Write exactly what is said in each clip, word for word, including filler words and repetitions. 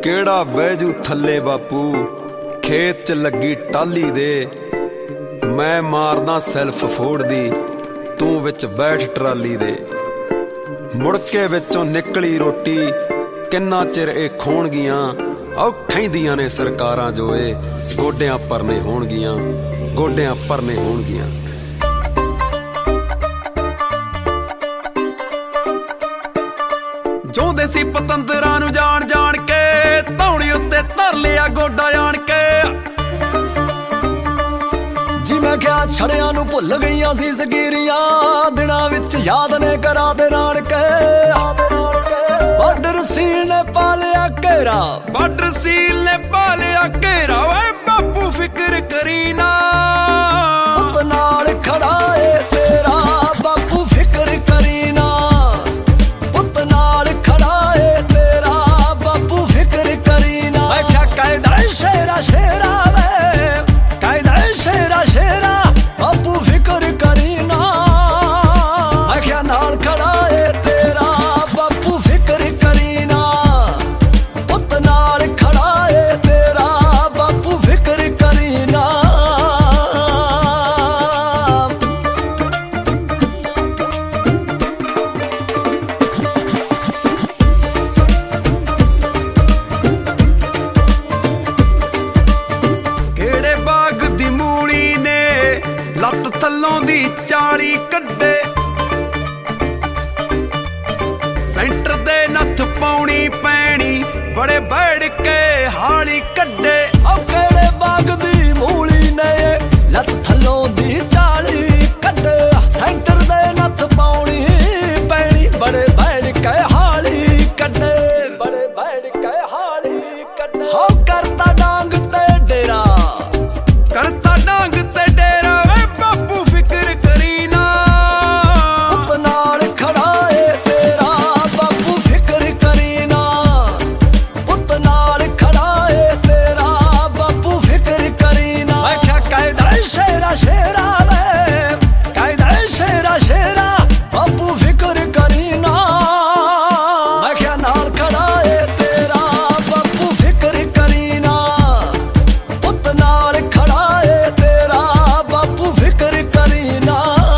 ਕਿਹੜਾ ਬਹਿਜੂ ਥੱਲੇ ਬਾਪੂ ਖੇਤ ਚ ਲੱਗੀ ਟਾਲੀ ਦੇ। ਮੈਂ ਮਾਰਦਾ ਸੈਲਫ ਫੋੜਦੀ ਤੂੰ ਵਿੱਚ ਬੈਠ ਟਰਾਲੀ ਦੇ। ਮੁੜ ਕੇ ਵਿੱਚੋਂ ਨਿਕਲੀ ਰੋਟੀ ਕਿੰਨਾ ਚਿਰ ਇਹ ਖੋਣਗੀਆਂ। ਔਖਾਂ ਦੀਆਂ ਨੇ ਸਰਕਾਰਾਂ ਜੋ ਇਹ ਗੋਡਿਆਂ ਪਰਨੇ ਹੋਣਗੀਆਂ, ਗੋਡਿਆਂ ਪਰਨੇ ਹੋਣਗੀਆਂ। ਚਾਹੁੰਦੇ ਸੀ ਪਤੰਦਰਾਂ ਨੂੰ ਜਾਣ ਜਾਣ ਕੇ, ਧੌਣੀ ਉੱਤੇ ਧਰ ਲਿਆ ਗੋਡਾ ਆਣ ਕੇ। ਜੀ ਮੈਂ ਕਿਹਾ ਛੜਿਆਂ ਨੂੰ ਭੁੱਲ ਗਈਆਂ ਸੀ ਸਗੀਰੀਆਂ, ਦਿਨਾਂ ਵਿੱਚ ਯਾਦ ਨੇ ਕਰਾ ਦੇ ਰਾਣ ਕੇ। ਬਾਰਡਰ ਸੀਲ ਨੇ ਪਾ ਲਿਆ ਘੇਰਾ, ਬਾਰਡਰ ਸੀਲ ਨੇ ਪਾ ਲਿਆ ਘੇਰਾ। ਓਏ ਬਾਪੂ ਫਿਕਰ ਕਰੀ ਨਾ, ਪੁੱਤ ਨਾਲ ਖੜਾ ਏ ਤੇਰਾ ਬਾਪੂ ਫਿਕਰ ਕਰੀ ਨਾ। ਪੁੱਤ ਨਾਲ ਖੜਾ ਏ ਤੇਰਾ ਬਾਪੂ ਫਿਕਰ ਕਰੀ ਨਾ। ਮੈਂ ਕਿਹਾ ਕਾਇਦਾ ਸ਼ੇਰਾ ਸ਼ੇਰਾ ਵੇ, ਕਾਇਦਾ ਸ਼ੇਰਾ ਸ਼ੇਰਾ ਬਾਪੂ ਫਿਕਰ ਕਰੀ ਨਾ। ਮੈਂ ਕਿਹਾ ਨਾਲ ਖੜਾ ਏ ਤੇਰਾ ਬਾਪੂ ਫਿਕਰ ਕਰੀ ਨਾ। ਪੁੱਤ ਨਾਲ ਖੜਾ ਏ ਤੇਰਾ ਬਾਪੂ ਫਿਕਰ ਕਰੀ ਨਾ। ਕਿਹੜੇ ਬਾਗ ਦੀ ਮੂਲੀ ਨੇ ਲੱਤ ਥੱਲੋਂ ਦੀ ਚਾਲੀ ਕੱਢੇ। ਸੈਂਟਰ ਦੇ ਨੱਥ ਪਾਉਣੀ ਪੈਣੀ ਬੜੇ ਬੈੜ ਕੇ ਹਾਲੀ ਕੱਢੇ। ਉਹ ਕਿਹੜੇ ਬਾਗ ਦੀ ਮੂਲੀ ਨੇ ਲੱਤ ਥੱਲੋਂ ਦੀ ਚਾਲੀ ਕੱਢੇ। ਸੈਂਟਰ ਦੇ ਨੱਥ ਪਾਉਣੀ ਪੈਣੀ ਬੜੇ ਬੈੜ ਕੇ ਹਾਲੀ ਕੱਢੇ, ਬੜੇ ਬੈੜ ਕੇ ਹਾਲੀ ਕੱਢੇ। ਹੋ ਕਰਤਾ ਡਾਂਗ ਤੇ ਡੇਰਾ, ਕਰਤਾ ਡਾਂਗ ਤੇ ਡੇਰਾ। ਵੇ ਬਾਪੂ ਫਿਕਰ ਕਰੀ ਨਾ, ਪੁੱਤ ਨਾਲ ਖੜਾ ਏ ਤੇਰਾ ਬਾਪੂ ਫਿਕਰ ਕਰੀ ਨਾ। ਪੁੱਤ ਨਾਲ ਖੜਾ ਏ ਤੇਰਾ ਬਾਪੂ ਫਿਕਰ ਕਰੀ ਨਾ। ਮੈਂ ਕਿਹਾ ਕਾਇਦਾ ਸ਼ੇਰਾ ਸ਼ੇਰਾ ਵੇ, ਕਾਇਦਾ ਸ਼ੇਰਾ ਸ਼ੇਰਾ ਬਾਪੂ ਫਿਕਰ ਕਰੀ ਨਾ। ਮੈਂ ਕਿਹਾ ਨਾਲ ਖੜਾ ਏ ਤੇਰਾ ਬਾਪੂ ਫਿਕਰ ਕਰੀ ਨਾ। ਪੁੱਤ ਨਾਲ ਖੜਾ ਏ ਤੇਰਾ ਬਾਪੂ ਫਿਕਰ ਕਰੀ ਨਾ।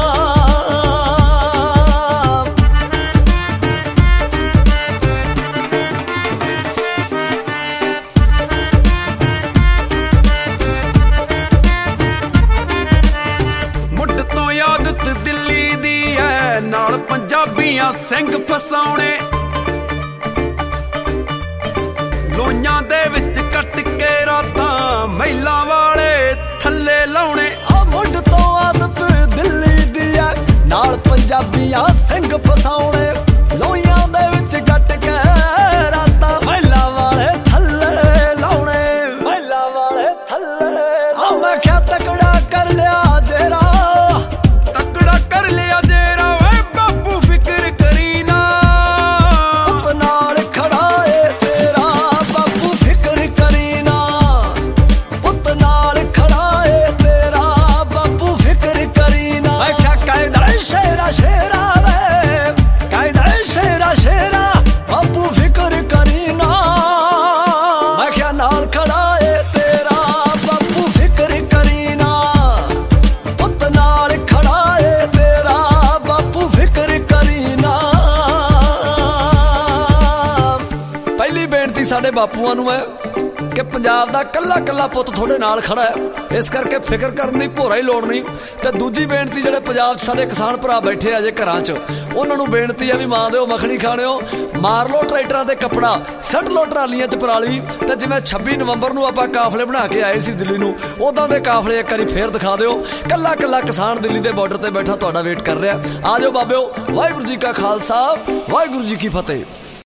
ਮੁੱਢ ਤੋਂ ਆਦਤ ਦਿੱਲੀ ਦੀ ਐ, ਨਾਲ ਪੰਜਾਬੀਆਂ ਸਿੰਘ ਫਸਾਉਣੇ। ਲੋਈਆਂ ਦੇ ਵਿੱਚ ਕੱਟ ਕੇ ਰਾਤਾਂ ਮਹਿਲਾਂ ਵਾਲੇ ਥੱਲੇ ਲਾਉਣੇ। ਆ ਮੁੱਢ ਤੋਂ ਆਦਤ ਦਿੱਲੀ ਦੀ ਐ, ਨਾਲ ਪੰਜਾਬੀਆਂ ਸਿੰਘ ਫਸਾਉਣੇ। ਲੋਈਆਂ ਦੇ ਵਿੱਚ ਕੱਟ ਕੇ ਰਾਤਾਂ ਮਹਿਲਾਂ ਵਾਲੇ ਥੱਲੇ ਲਾਉਣੇ, ਮਹਿਲਾਂ ਵਾਲੇ ਥੱਲੇ। ਆ ਮੈਂ ਕਿਹਾ ਤਕੜਾ ਕਰ ਲਿਆ ਜੇਰਾ, ਤਕੜਾ ਕਰ ਲਿਆ ਜੇਰਾ। ਓਏ ਬਾਪੂ ਫਿਕਰ ਕਰੀ ਨਾ, ਪੁੱਤ ਨਾਲ ਖੜਾ ਏ ਤੇਰਾ ਬਾਪੂ ਫਿਕਰ ਕਰੀ ਨਾ। ਪੁੱਤ ਨਾਲ ਖੜਾ ਏ ਤੇਰਾ ਬਾਪੂ ਫਿਕਰ ਕਰੀ ਨਾ। ਮੈਂ ਕਿਹਾ ਕਾਇਦਾ ਸ਼ੇਰਾ ਸ਼ੇਰਾ ਵੇ, ਕਾਇਦਾ ਸ਼ੇਰਾ ਸ਼ੇਰਾ ਬਾਪੂ ਫਿਕਰ ਕਰੀ ਨਾ। ਮੈਂ ਕਿਹਾ ਨਾਲ ਖੜਾ ਏ ਤੇਰਾ ਬਾਪੂ ਫਿਕਰ ਕਰੀ ਨਾ। ਪੁੱਤ ਨਾਲ ਖੜਾ ਏ ਤੇਰਾ ਬਾਪੂ ਫਿਕਰ ਕਰੀ ਨਾ। ਪਹਿਲੀ ਬੇਨਤੀ ਸਾਡੇ ਬਾਪੂਆਂ ਨੂੰ ਹੈ ਕਿ ਪੰਜਾਬ ਦਾ ਕੱਲਾ ਕੱਲਾ ਪੁੱਤ ਤੁਹਾਡੇ ਨਾਲ ਖੜਾ ਹੈ, ਇਸ ਕਰਕੇ ਫਿਕਰ ਕਰਨ ਦੀ ਭੋਰਾ ਹੀ ਲੋੜ ਨਹੀਂ। ਤੇ ਦੂਜੀ ਬੇਨਤੀ ਜਿਹੜੇ ਪੰਜਾਬ 'ਚ ਸਾਡੇ ਕਿਸਾਨ ਭਰਾ ਬੈਠੇ ਆ ਜੇ ਘਰਾਂ 'ਚ, ਉਹਨਾਂ ਨੂੰ ਬੇਨਤੀ ਆ ਵੀ ਮਾਂ ਦਿਓ ਮੱਖਣੀ ਖਾਣਿਓ, ਮਾਰ ਲਓ ਟਰੈਕਟਰਾਂ ਤੇ ਕੱਪੜਾ, ਸੱਟ ਲਓ ਟਰਾਲੀਆਂ 'ਚ ਪਰਾਲੀ। ਤੇ ਜਿਵੇਂ ਛੱਬੀ ਨਵੰਬਰ ਨੂੰ ਆਪਾਂ ਕਾਫਲੇ ਬਣਾ ਕੇ ਆਏ ਸੀ ਦਿੱਲੀ ਨੂੰ, ਉਦਾਂ ਦੇ ਕਾਫਲੇ ਇੱਕ ਵਾਰੀ ਫੇਰ ਦਿਖਾ ਦਿਓ। ਕੱਲਾ ਕੱਲਾ ਕਿਸਾਨ ਦਿੱਲੀ ਦੇ ਬਾਰਡਰ ਤੇ ਬੈਠਾ ਤੁਹਾਡਾ ਵੇਟ ਕਰ ਰਿਹਾ। ਆ ਜਾਓ ਬਾਬਿਓ, ਵਾਹਿਗੁਰੂ ਜੀ ਕਾ ਖਾਲਸਾ, ਵਾਹਿਗੁਰੂ ਜੀ ਕੀ ਫਤਿਹ।